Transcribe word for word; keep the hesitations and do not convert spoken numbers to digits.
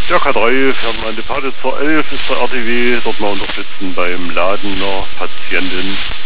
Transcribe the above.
Der K drei fährt mal in die Pate zur elf, ist der R T W, dort mal unterstützen beim Laden der Patienten.